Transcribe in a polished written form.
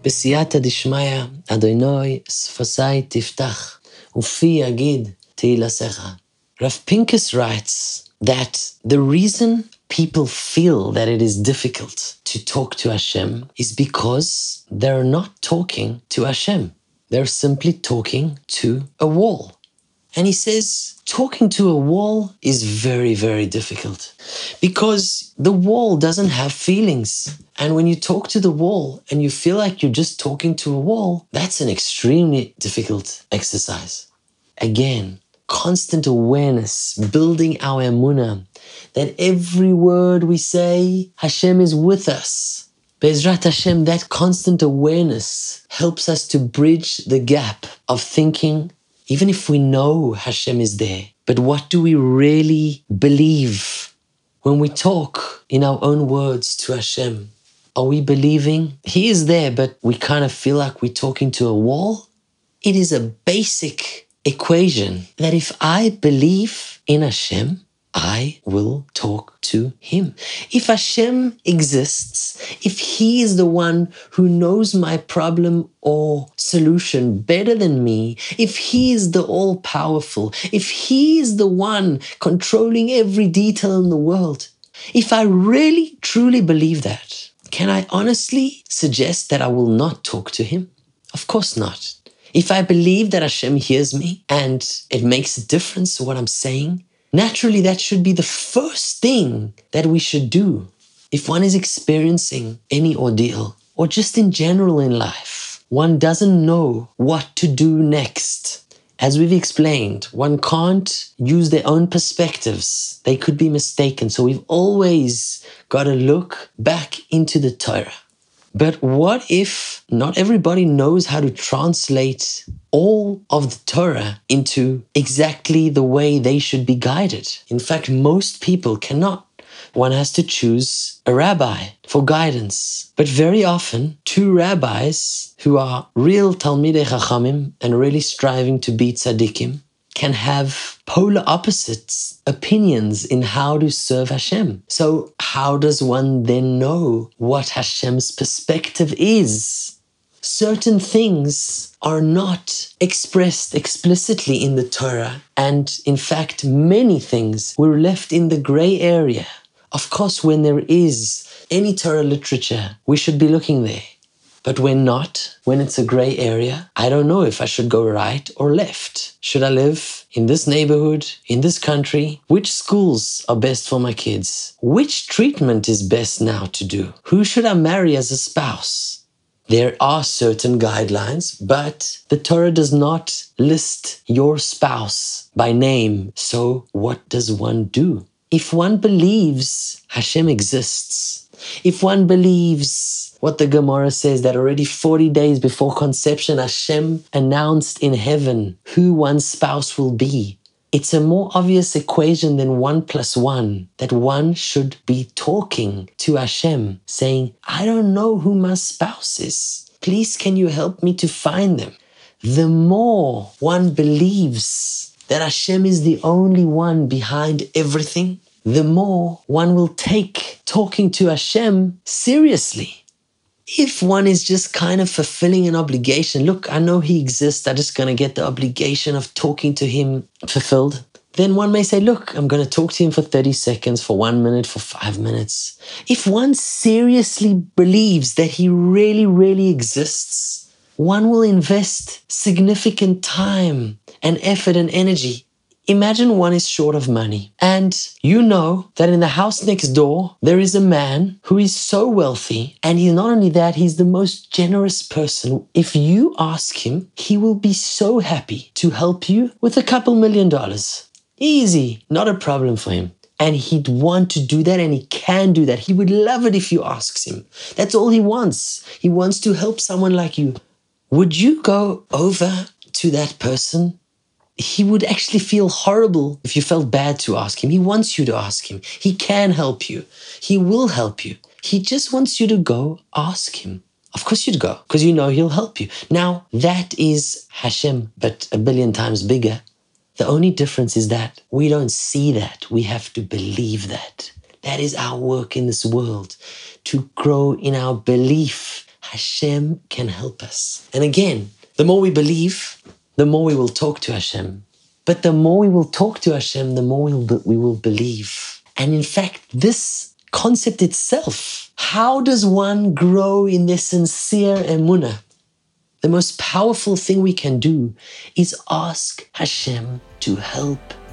בסייעתא דשמיא, אדוני שפתי תפתח, ופי יגיד תהילסך. Rav Pinkus writes that the reason people feel that it is difficult to talk to Hashem is because they're not talking to Hashem. They're simply talking to a wall. And he says, talking to a wall is very, very difficult because the wall doesn't have feelings. And when you talk to the wall and you feel like you're just talking to a wall, that's an extremely difficult exercise. Again, constant awareness, building our emunah, that every word we say, Hashem is with us. Be'ezrat Hashem, that constant awareness helps us to bridge the gap of thinking, even if we know Hashem is there, but what do we really believe? When we talk in our own words to Hashem, are we believing He is there, but we kind of feel like we're talking to a wall? It is a basic equation that if I believe in Hashem, I will talk to Him. If Hashem exists, if He is the one who knows my problem or solution better than me, if He is the all-powerful, if He is the one controlling every detail in the world, if I really, truly believe that, can I honestly suggest that I will not talk to Him? Of course not. If I believe that Hashem hears me and it makes a difference what I'm saying, naturally, that should be the first thing that we should do. If one is experiencing any ordeal, or just in general in life, one doesn't know what to do next. As we've explained, one can't use their own perspectives. They could be mistaken. So we've always got to look back into the Torah. But what if not everybody knows how to translate all of the Torah into exactly the way they should be guided? In fact, most people cannot. One has to choose a rabbi for guidance. But very often, two rabbis who are real Talmidei Chachamim and really striving to be tzaddikim can have polar opposites opinions in how to serve Hashem. So how does one then know what Hashem's perspective is? Certain things are not expressed explicitly in the Torah, and in fact, many things were left in the gray area. Of course, when there is any Torah literature, we should be looking there. But when not, when it's a gray area, I don't know if I should go right or left. Should I live in this neighborhood, in this country? Which schools are best for my kids? Which treatment is best now to do? Who should I marry as a spouse? There are certain guidelines, but the Torah does not list your spouse by name. So what does one do? If one believes Hashem exists, if one believes what the Gemara says, that already 40 days before conception, Hashem announced in heaven who one's spouse will be, it's a more obvious equation than 1 + 1, that one should be talking to Hashem, saying, I don't know who my spouse is. Please, can you help me to find them? The more one believes that Hashem is the only one behind everything, the more one will take talking to Hashem seriously. If one is just kind of fulfilling an obligation, look, I know He exists, I'm just going to get the obligation of talking to Him fulfilled, then one may say, look, I'm going to talk to Him for 30 seconds, for 1 minute, for 5 minutes. If one seriously believes that He really, really exists, one will invest significant time and effort and energy. Imagine one is short of money and you know that in the house next door, there is a man who is so wealthy, and he's not only that, he's the most generous person. If you ask him, he will be so happy to help you with a couple $1 million. Easy, not a problem for him. And he'd want to do that, and he can do that. He would love it if you ask him. That's all he wants. He wants to help someone like you. Would you go over to that person? He would actually feel horrible if you felt bad to ask him. He wants you to ask him. He can help you. He will help you. He just wants you to go ask him. Of course you'd go, because you know he'll help you. Now, that is Hashem, but 1 billion times bigger. The only difference is that we don't see that. We have to believe that. That is our work in this world, to grow in our belief. Hashem can help us. And again, the more we believe, the more we will talk to Hashem. But the more we will talk to Hashem, the more we will believe. And in fact, this concept itself, how does one grow in this sincere emunah? The most powerful thing we can do is ask Hashem to help